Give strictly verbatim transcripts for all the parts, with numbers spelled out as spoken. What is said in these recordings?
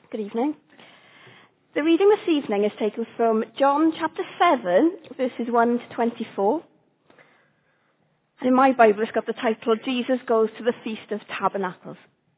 Good evening. The reading this evening is taken from John chapter seven, verses one to twenty-four. And in my Bible it's got the title, Jesus Goes to the Feast of Tabernacles.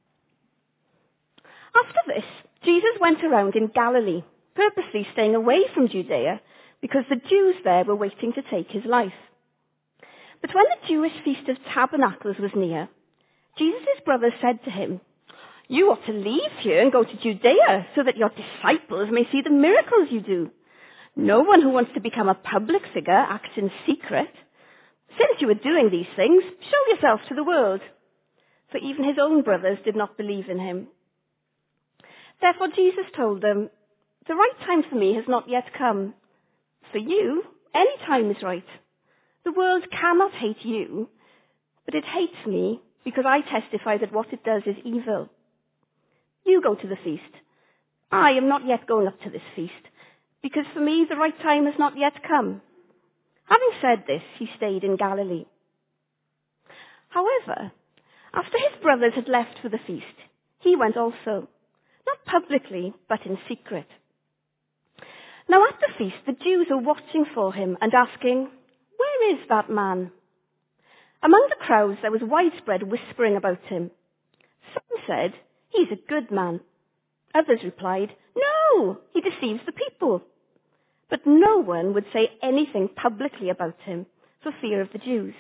After this, Jesus went around in Galilee, purposely staying away from Judea, because the Jews there were waiting to take his life. But when the Jewish Feast of Tabernacles was near, Jesus' brothers said to him, "You ought to leave here and go to Judea so that your disciples may see the miracles you do. No one who wants to become a public figure acts in secret. Since you are doing these things, show yourself to the world." For even his own brothers did not believe in him. Therefore Jesus told them, "The right time for me has not yet come. For you, any time is right. The world cannot hate you, but it hates me because I testify that what it does is evil. You go to the feast. I am not yet going up to this feast, because for me the right time has not yet come." Having said this, he stayed in Galilee. However, after his brothers had left for the feast, he went also, not publicly, but in secret. Now at the feast, the Jews were watching for him and asking, "Where is that man?" Among the crowds there was widespread whispering about him. Some said, "He's a good man." Others replied, "No, he deceives the people." But no one would say anything publicly about him for fear of the Jews.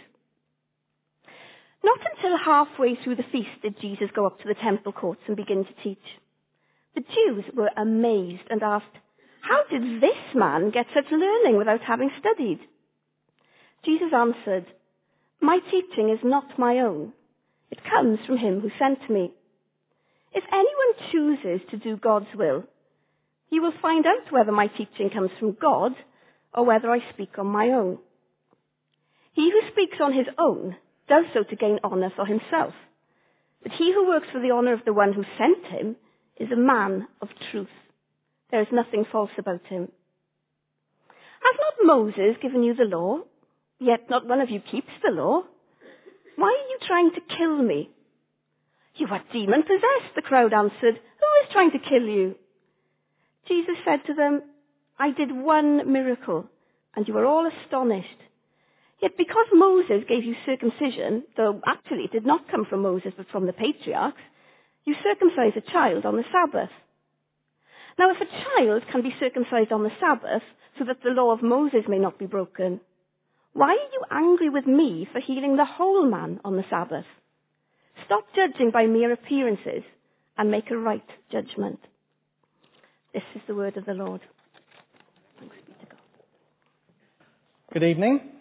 Not until halfway through the feast did Jesus go up to the temple courts and begin to teach. The Jews were amazed and asked, "How did this man get such learning without having studied?" Jesus answered, "My teaching is not my own. It comes from him who sent me. If anyone chooses to do God's will, he will find out whether my teaching comes from God or whether I speak on my own. He who speaks on his own does so to gain honor for himself. But he who works for the honor of the one who sent him is a man of truth. There is nothing false about him. Has not Moses given you the law? Yet not one of you keeps the law. Why are you trying to kill me?" "You are demon-possessed," the crowd answered. "Who is trying to kill you?" Jesus said to them, "I did one miracle, and you are all astonished. Yet because Moses gave you circumcision, though actually it did not come from Moses but from the patriarchs, you circumcise a child on the Sabbath. Now if a child can be circumcised on the Sabbath so that the law of Moses may not be broken, why are you angry with me for healing the whole man on the Sabbath? Stop judging by mere appearances and make a right judgment." This is the word of the Lord. Thanks be to God. Good evening.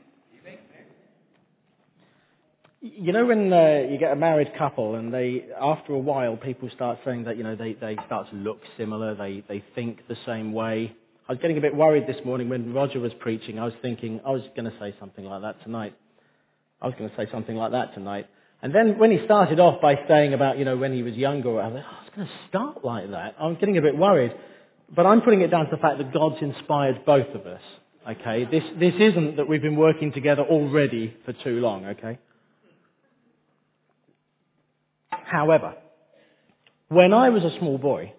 You know when uh, you get a married couple and they, after a while, people start saying that, you know, they, they start to look similar, they, they think the same way. I was getting a bit worried this morning when Roger was preaching. I was thinking, I was going to say something like that tonight. I was going to say something like that tonight. And then when he started off by saying about, you know, when he was younger, I was like, oh, I was going to start like that. I was getting a bit worried. But I'm putting it down to the fact that God's inspired both of us. Okay? This, this isn't that we've been working together already for too long. Okay? However, when I was a small boy,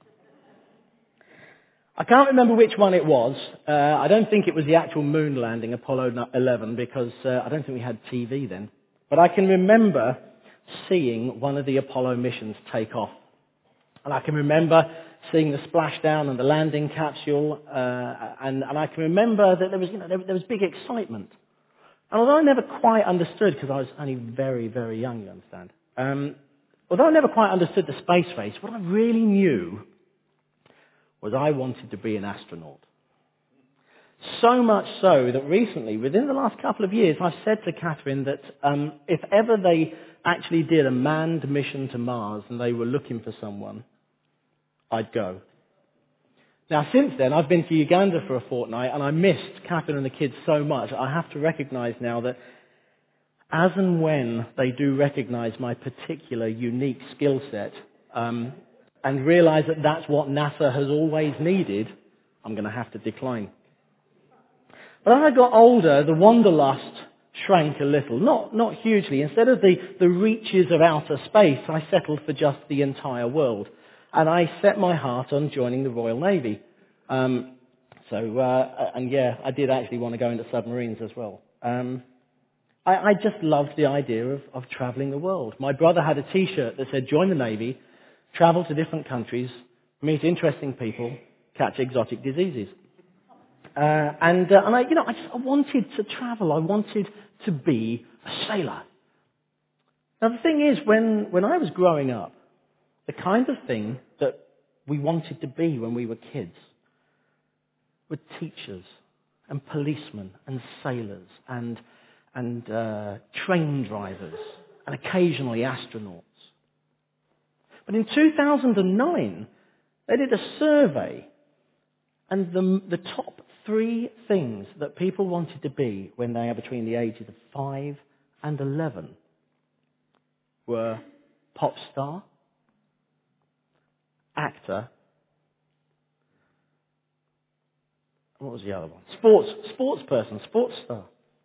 I can't remember which one it was. Uh, I don't think it was the actual moon landing, Apollo eleven, because uh, I don't think we had T V then. But I can remember seeing one of the Apollo missions take off. And I can remember seeing the splashdown and the landing capsule. Uh, and, and I can remember that there was, you know, there, there was big excitement. And although I never quite understood, because I was only very, very young, you understand. Um, although I never quite understood the space race, what I really knew was I wanted to be an astronaut. So much so that recently, within the last couple of years, I've said to Catherine that um, if ever they actually did a manned mission to Mars and they were looking for someone, I'd go. Now, since then, I've been to Uganda for a fortnight and I missed Catherine and the kids so much. I have to recognise now that as and when they do recognise my particular unique skill set, um, and realise that that's what NASA has always needed, I'm going to have to decline. But as I got older, the wanderlust shrank a little. Not, not hugely. Instead of the, the reaches of outer space, I settled for just the entire world. and I set my heart on joining the Royal Navy. Um, so, uh, and yeah, I did actually want to go into submarines as well. Um, I, I just loved the idea of, of travelling the world. My brother had a T-shirt that said, join the Navy, travel to different countries, meet interesting people, catch exotic diseases. Uh, and, uh, and I, you know, I just I wanted to travel. I wanted to be a sailor. Now the thing is, when, when I was growing up, the kind of thing that we wanted to be when we were kids were teachers and policemen and sailors and, and uh, train drivers and occasionally astronauts. But in two thousand nine, they did a survey, and the, the top three things that people wanted to be when they are between the ages of five and eleven were pop star, actor, what was the other one? Sports, sports person, sports star.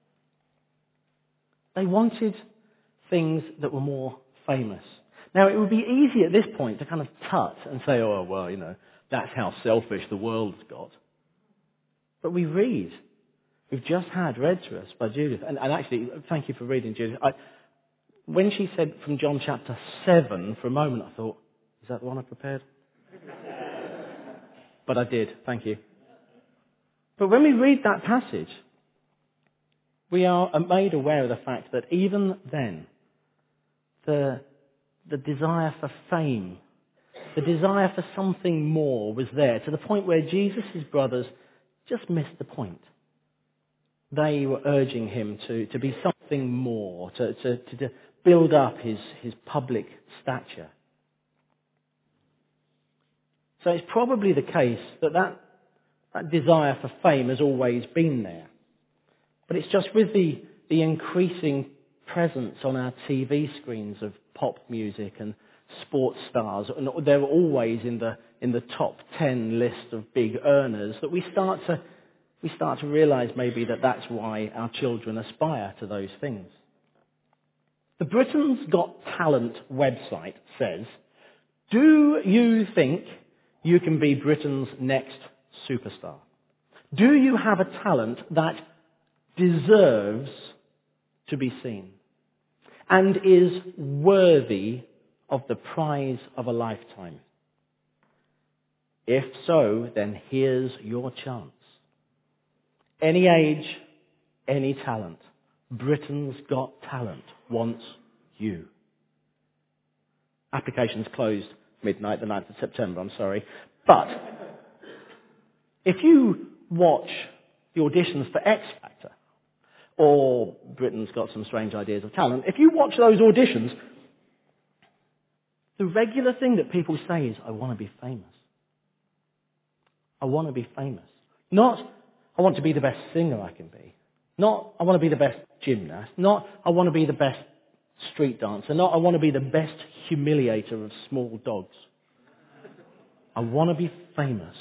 They wanted things that were more famous. Now, it would be easy at this point to kind of tut and say, oh, well, you know, that's how selfish the world's got. But we read. We've just had read to us by Judith. And, and actually, thank you for reading, Judith. I, when she said from John chapter seven, for a moment I thought, is that the one I prepared? But I did, thank you. But when we read that passage, we are made aware of the fact that even then, the, the desire for fame, the desire for something more was there, to the point where Jesus' brothers just missed the point. They were urging him to, to be something more, to, to, to build up his, his public stature. So it's probably the case that, that that desire for fame has always been there. But it's just with the, the increasing presence on our T V screens of pop music and sports stars, and they're always in the in the top ten list of big earners, that we start to we start to realise maybe that that's why our children aspire to those things. The Britain's Got Talent website says, do you think you can be Britain's next superstar? Do you have a talent that deserves to be seen and is worthy of the prize of a lifetime? If so, then here's your chance. Any age, any talent. Britain's Got Talent wants you. Applications closed midnight, the ninth of September, I'm sorry. But if you watch the auditions for X Factor, or Britain's Got Some Strange Ideas of Talent, if you watch those auditions, the regular thing that people say is, I want to be famous. I want to be famous. Not, I want to be the best singer I can be. Not, I want to be the best gymnast. Not, I want to be the best street dancer. Not, I want to be the best humiliator of small dogs. I want to be famous.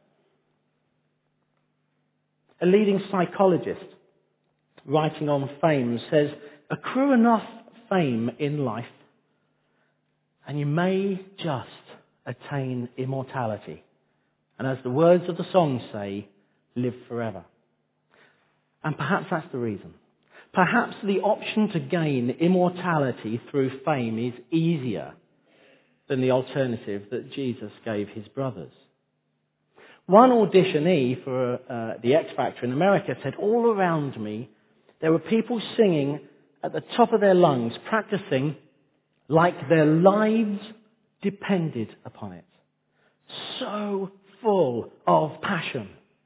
A leading psychologist writing on fame says, accrue enough fame in life and you may just attain immortality. And as the words of the song say, live forever. And perhaps that's the reason. Perhaps the option to gain immortality through fame is easier than the alternative that Jesus gave his brothers. One auditionee for uh, the X Factor in America said, all around me there were people singing at the top of their lungs, practicing like their lives depended upon it. So full of passion.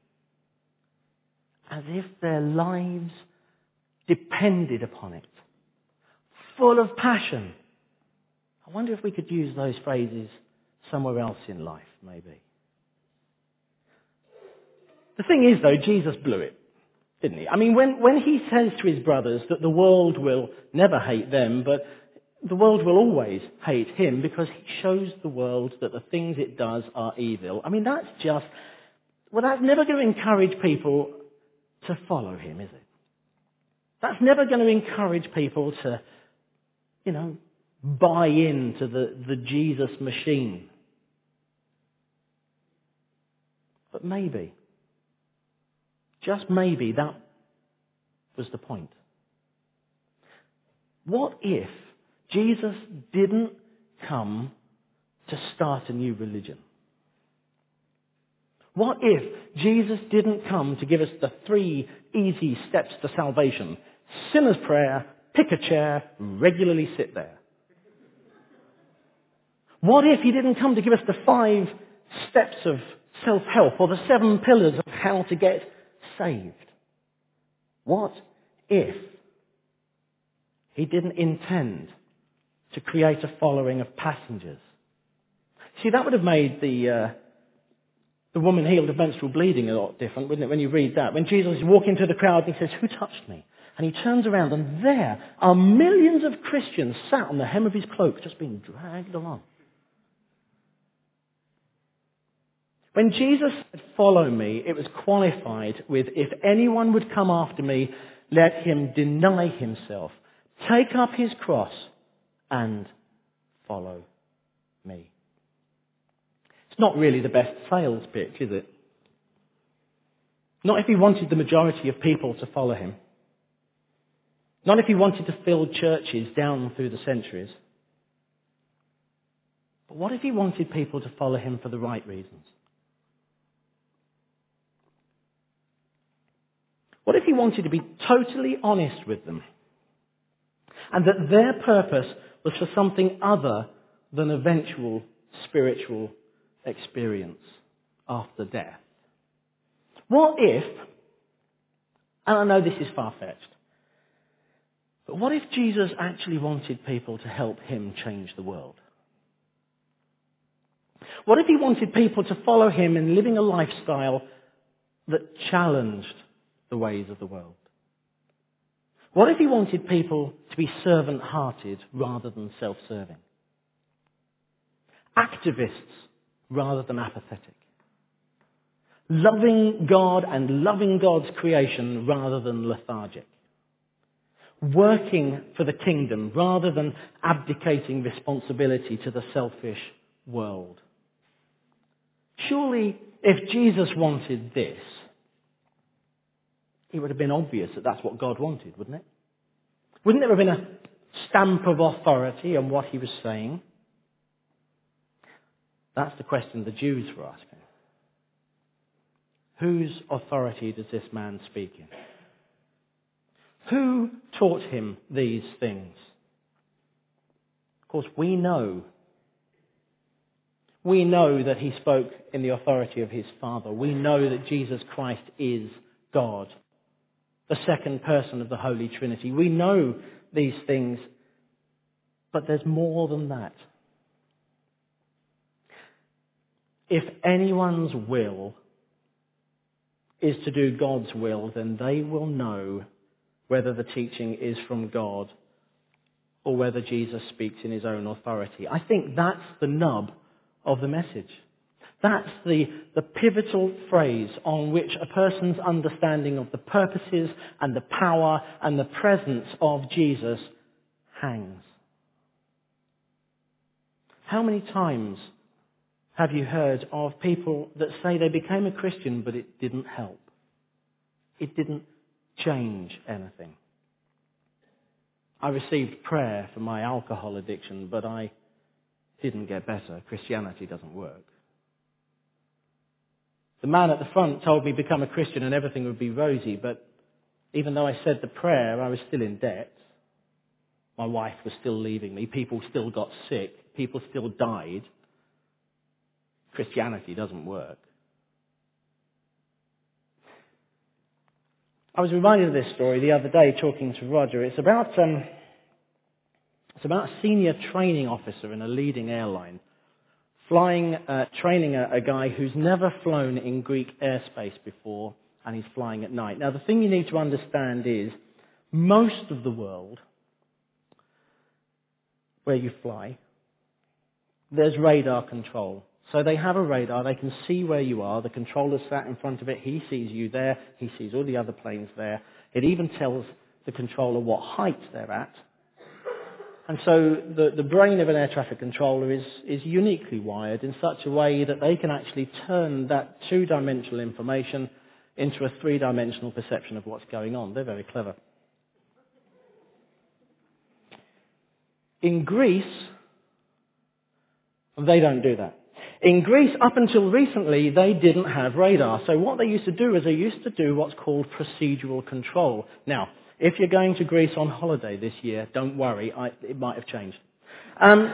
As if their lives depended upon it. Full of passion. I wonder if we could use those phrases somewhere else in life, maybe. The thing is, though, Jesus blew it, didn't he? I mean, when, when he says to his brothers that the world will never hate them, but the world will always hate him because he shows the world that the things it does are evil. I mean, that's just, well, that's never going to encourage people to follow him, is it? That's never going to encourage people to, you know, buy into the, the Jesus machine. But maybe, just maybe, that was the point. What if Jesus didn't come to start a new religion? What if Jesus didn't come to give us the three easy steps to salvation? Sinner's prayer, pick a chair, regularly sit there. What if he didn't come to give us the five steps of self-help or the seven pillars of how to get saved? What if he didn't intend to create a following of passengers? See, that would have made the uh, the woman healed of menstrual bleeding a lot different, wouldn't it, when you read that? When Jesus is walking through the crowd and he says, "Who touched me?" And he turns around and there are millions of Christians sat on the hem of his cloak just being dragged along. When Jesus said, "Follow me," it was qualified with, "If anyone would come after me, let him deny himself, take up his cross, and follow me." It's not really the best sales pitch, is it? Not if he wanted the majority of people to follow him. Not if he wanted to fill churches down through the centuries. But what if he wanted people to follow him for the right reasons? What if he wanted to be totally honest with them? And that their purpose was for something other than eventual spiritual experience after death? What if, and I know this is far-fetched, but what if Jesus actually wanted people to help him change the world? What if he wanted people to follow him in living a lifestyle that challenged the ways of the world? What if he wanted people to be servant-hearted rather than self-serving? Activists rather than apathetic? Loving God and loving God's creation rather than lethargic? Working for the kingdom rather than abdicating responsibility to the selfish world? Surely, if Jesus wanted this, it would have been obvious that that's what God wanted, wouldn't it? Wouldn't there have been a stamp of authority on what he was saying? That's the question the Jews were asking. Whose authority does this man speak in? Who taught him these things? Of course, we know. We know that he spoke in the authority of his Father. We know that Jesus Christ is God, the second person of the Holy Trinity. We know these things, but there's more than that. If anyone's will is to do God's will, then they will know whether the teaching is from God or whether Jesus speaks in his own authority. I think that's the nub of the message. That's the, the pivotal phrase on which a person's understanding of the purposes and the power and the presence of Jesus hangs. How many times have you heard of people that say they became a Christian but it didn't help? It didn't change anything. I received prayer for my alcohol addiction, but I didn't get better. Christianity doesn't work. The man at the front told me become a Christian and everything would be rosy, but even though I said the prayer, I was still in debt. My wife was still leaving me. People still got sick. People still died. Christianity doesn't work. I was reminded of this story the other day talking to Roger. It's about um, it's about a senior training officer in a leading airline flying, uh, training a, a guy who's never flown in Greek airspace before, and he's flying at night. Now, the thing you need to understand is most of the world where you fly, there's radar control. So they have a radar, they can see where you are, the controller's sat in front of it, he sees you there, he sees all the other planes there. It even tells the controller what height they're at. And so the, the brain of an air traffic controller is, is uniquely wired in such a way that they can actually turn that two-dimensional information into a three-dimensional perception of what's going on. They're very clever. In Greece, they don't do that. In Greece, up until recently, they didn't have radar. So what they used to do is they used to do what's called procedural control. Now, if you're going to Greece on holiday this year, don't worry, I, it might have changed. Um,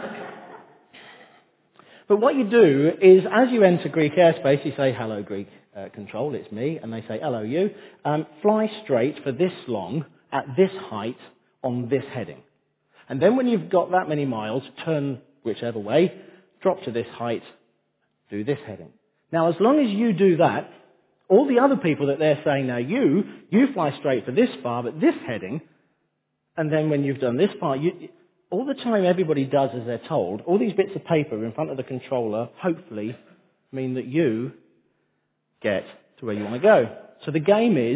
but what you do is, as you enter Greek airspace, you say, hello, Greek uh, control, it's me. And they say, hello, you. Um, fly straight for this long, at this height, on this heading. And then when you've got that many miles, turn whichever way, drop to this height, do this heading. Now, as long as you do that, all the other people that they're saying, now you, you fly straight for this far, but this heading, and then when you've done this far, you, all the time everybody does as they're told, all these bits of paper in front of the controller, hopefully, mean that you get to where you want to go. So the game is,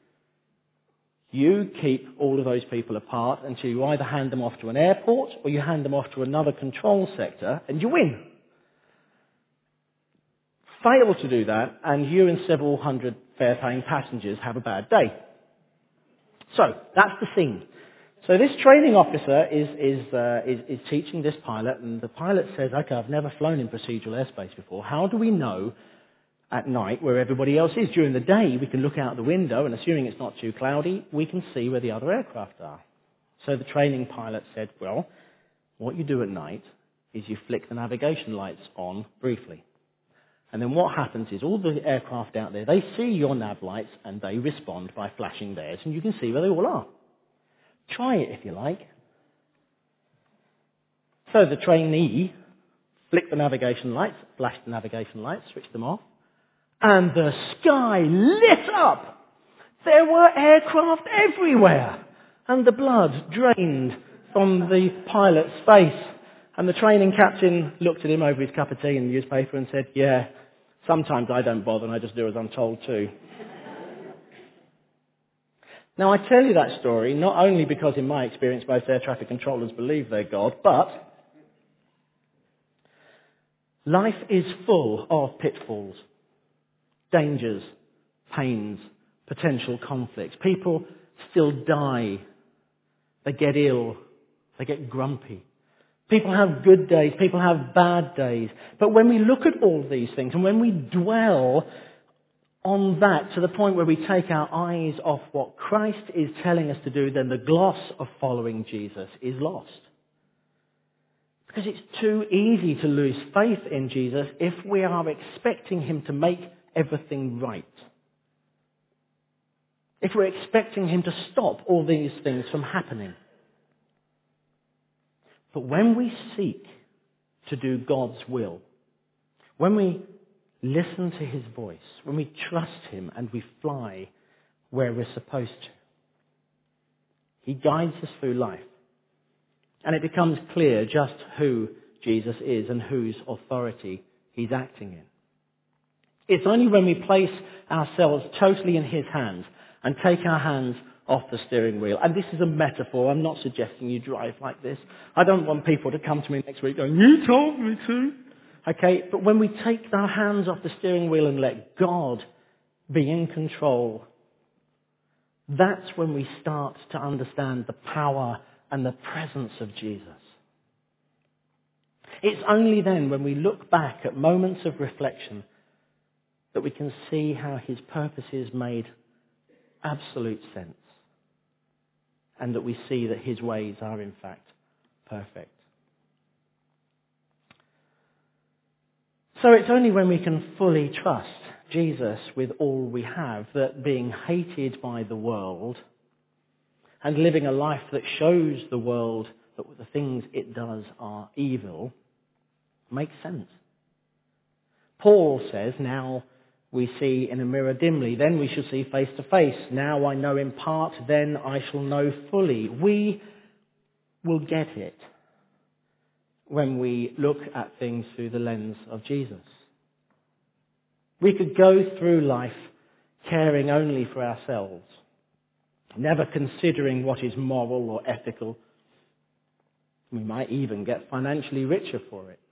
you keep all of those people apart until you either hand them off to an airport or you hand them off to another control sector and you win. Fail to do that and you and several hundred fare-paying passengers have a bad day. So, that's the scene. So this training officer is, is, uh, is, is teaching this pilot and the pilot says, okay, I've never flown in procedural airspace before. How do we know at night where everybody else is? During the day, we can look out the window and assuming it's not too cloudy, we can see where the other aircraft are. So the training pilot said, well, what you do at night is you flick the navigation lights on briefly. And then what happens is all the aircraft out there, they see your nav lights and they respond by flashing theirs and you can see where they all are. Try it if you like. So the trainee flicked the navigation lights, flashed the navigation lights, switched them off. And the sky lit up. There were aircraft everywhere. And the blood drained from the pilot's face. And the training captain looked at him over his cup of tea in the newspaper and said, yeah, sometimes I don't bother and I just do as I'm told too. Now I tell you that story not only because in my experience most air traffic controllers believe they're God, but life is full of pitfalls, dangers, pains, potential conflicts. People still die. They get ill. They get grumpy. People have good days. People have bad days. But when we look at all these things and when we dwell on that to the point where we take our eyes off what Christ is telling us to do, then the gloss of following Jesus is lost. Because it's too easy to lose faith in Jesus if we are expecting him to make everything right. If we're expecting him to stop all these things from happening. But when we seek to do God's will, when we listen to his voice, when we trust him and we fly where we're supposed to, he guides us through life. And it becomes clear just who Jesus is and whose authority he's acting in. It's only when we place ourselves totally in his hands and take our hands off the steering wheel. And this is a metaphor. I'm not suggesting you drive like this. I don't want people to come to me next week going, you told me to. Okay, but when we take our hands off the steering wheel and let God be in control, that's when we start to understand the power and the presence of Jesus. It's only then when we look back at moments of reflection that we can see how his purposes made absolute sense. And that we see that his ways are in fact perfect. So it's only when we can fully trust Jesus with all we have that being hated by the world and living a life that shows the world that the things it does are evil makes sense. Paul says, now we see in a mirror dimly, then we shall see face to face. Now I know in part, then I shall know fully. We will get it when we look at things through the lens of Jesus. We could go through life caring only for ourselves, never considering what is moral or ethical, We might even get financially richer for it.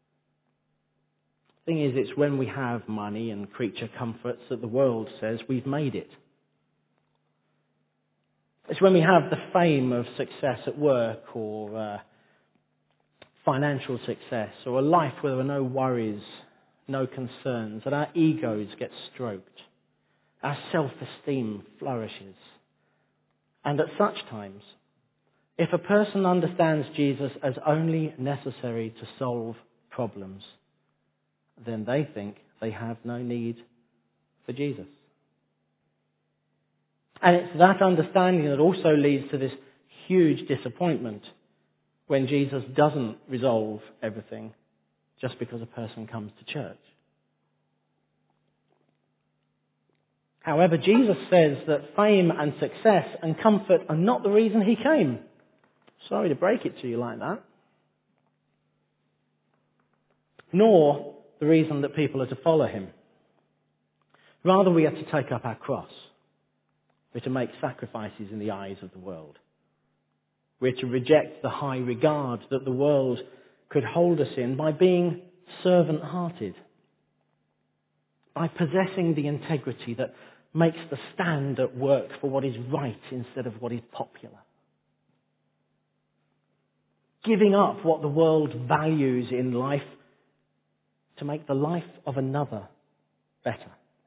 The thing is, it's when we have money and creature comforts that the world says we've made it. It's when we have the fame of success at work or uh, financial success or a life where there are no worries, no concerns, that our egos get stroked, our self-esteem flourishes. And at such times, if a person understands Jesus as only necessary to solve problems, then they think they have no need for Jesus. And it's that understanding that also leads to this huge disappointment when Jesus doesn't resolve everything just because a person comes to church. However, Jesus says that fame and success and comfort are not the reason he came. Sorry to break it to you like that. Nor the reason that people are to follow him. Rather, we are to take up our cross. We're to make sacrifices in the eyes of the world. We're to reject the high regard that the world could hold us in by being servant-hearted, by possessing the integrity that makes the stand at work for what is right instead of what is popular. Giving up what the world values in life to make the life of another better.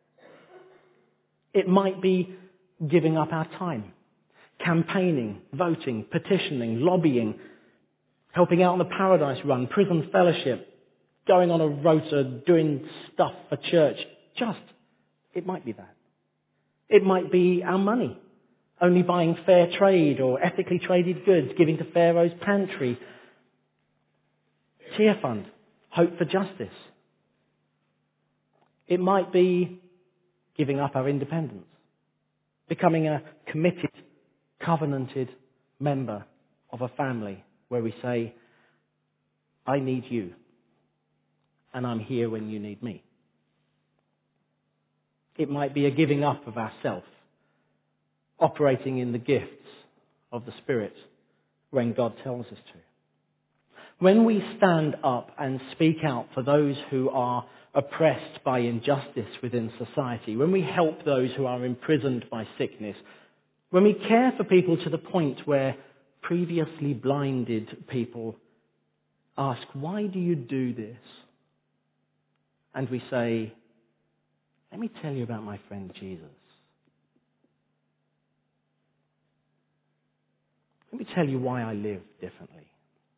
It might be giving up our time, campaigning, voting, petitioning, lobbying, helping out on the Paradise Run, prison fellowship, going on a rota, doing stuff for church. Just, it might be that. It might be our money, only buying fair trade or ethically traded goods, giving to Pharaoh's Pantry, Tear Fund, Hope for Justice. It might be giving up our independence, becoming a committed, covenanted member of a family where we say, I need you, and I'm here when you need me. It might be a giving up of ourself, operating in the gifts of the Spirit when God tells us to. When we stand up and speak out for those who are oppressed by injustice within society, when we help those who are imprisoned by sickness, when we care for people to the point where previously blinded people ask, why do you do this? And we say, let me tell you about my friend Jesus. Let me tell you why I live differently.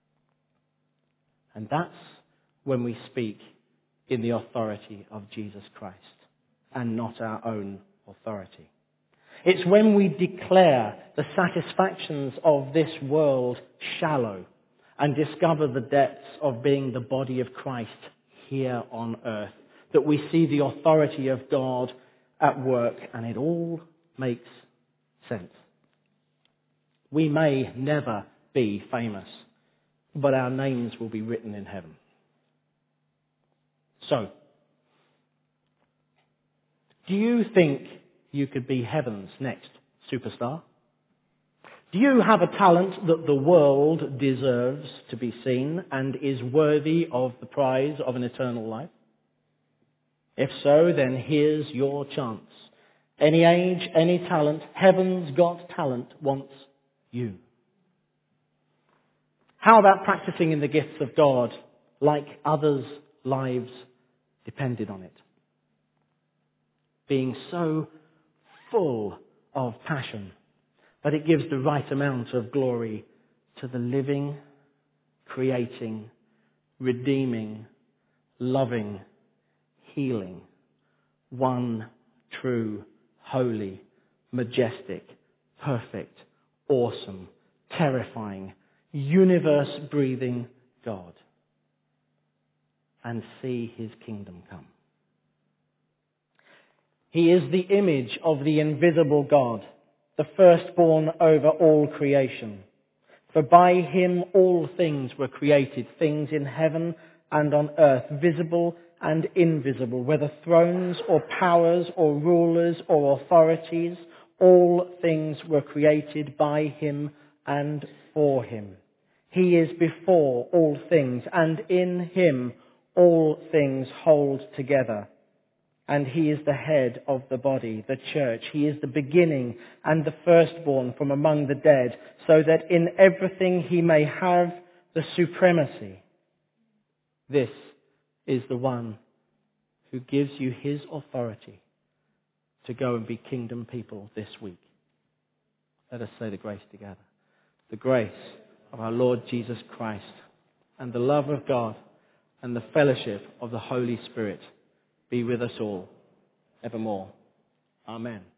And that's when we speak in the authority of Jesus Christ and not our own authority. It's when we declare the satisfactions of this world shallow and discover the depths of being the body of Christ here on earth that we see the authority of God at work, and it all makes sense. We may never be famous, but our names will be written in heaven. So, do you think you could be heaven's next superstar? Do you have a talent that the world deserves to be seen and is worthy of the prize of an eternal life? If so, then here's your chance. Any age, any talent, Heaven's Got Talent wants you. How about practicing in the gifts of God like others' lives depended on it? Being so full of passion that it gives the right amount of glory to the living, creating, redeeming, loving, healing, one true, holy, majestic, perfect, awesome, terrifying, universe-breathing God, and see his kingdom come. He is the image of the invisible God, the firstborn over all creation. For by him all things were created, things in heaven and on earth, visible and invisible, whether thrones or powers or rulers or authorities, all things were created by him and for him. He is before all things, and in him all things hold together. And he is the head of the body, the church. He is the beginning and the firstborn from among the dead, so that in everything he may have the supremacy. This is the one who gives you his authority to go and be kingdom people this week. Let us say the grace together. The grace of our Lord Jesus Christ, and the love of God, and the fellowship of the Holy Spirit be with us all evermore. Amen.